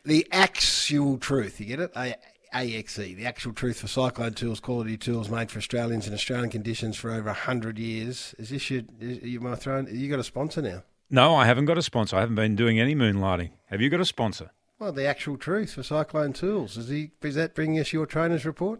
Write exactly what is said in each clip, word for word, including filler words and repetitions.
the actual truth. You get it? A- AXE, the actual truth for Cyclone Tools, quality tools made for Australians in Australian conditions for over one hundred years. Is this your, is, you might throw in, you got a sponsor now? No, I haven't got a sponsor. I haven't been doing any moonlighting. Have you got a sponsor? Well, the actual truth for Cyclone Tools. Is, he, is that bringing us your trainer's report?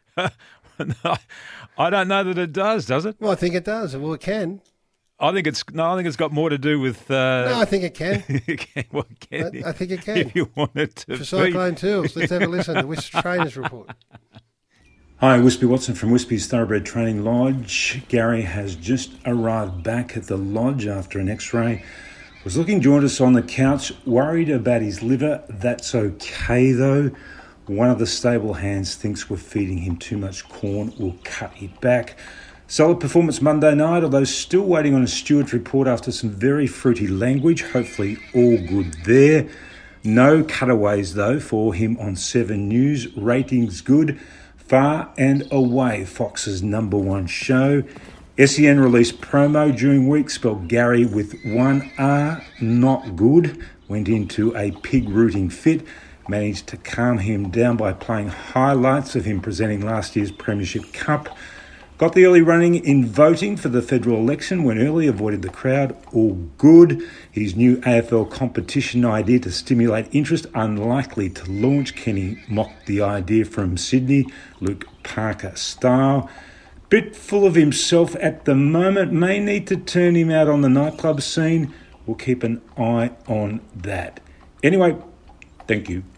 No, I don't know that it does, does it? Well, I think it does. Well, it can. I think it's no. I think it's got more to do with. Uh, No, I think it can. it can, well, it can I, I think it can. If you want it to For be. Cyclone Tools, let's have a listen to Wisp Trainer's report. Hi, Wispy Watson from Wispy's Thoroughbred Training Lodge. Gary has just arrived back at the lodge after an x-ray. Was looking joined us on the couch, worried about his liver. That's okay though. One of the stable hands thinks we're feeding him too much corn. We'll cut it back. Solid performance Monday night, although still waiting on a steward's report after some very fruity language. Hopefully all good there. No cutaways though for him on Seven News. Ratings good. Far and away Fox's number one show. S E N released promo during week, spelled Gary with one R, not good. Went into a pig rooting fit. Managed to calm him down by playing highlights of him presenting last year's Premiership Cup. Got the early running in voting for the federal election when early, avoided the crowd, all good. His new A F L competition idea to stimulate interest, unlikely to launch. Kenny mocked the idea from Sydney, Luke Parker style. Bit full of himself at the moment, may need to turn him out on the nightclub scene. We'll keep an eye on that. Anyway, thank you.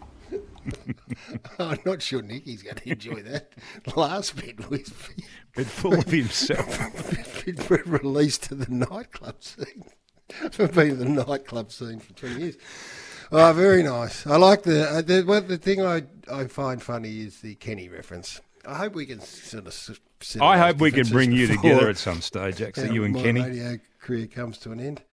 I'm not sure Nicky's going to enjoy that last bit. Was Bit full of himself. bit released to the nightclub scene. I've been in the nightclub scene for twenty years. Oh, very nice. I like the uh, the, well, the thing I, I find funny is the Kenny reference. I hope we can sort of. Sit I hope we can bring you before, together at some stage, actually, yeah, you and my Kenny. radio career comes to an end.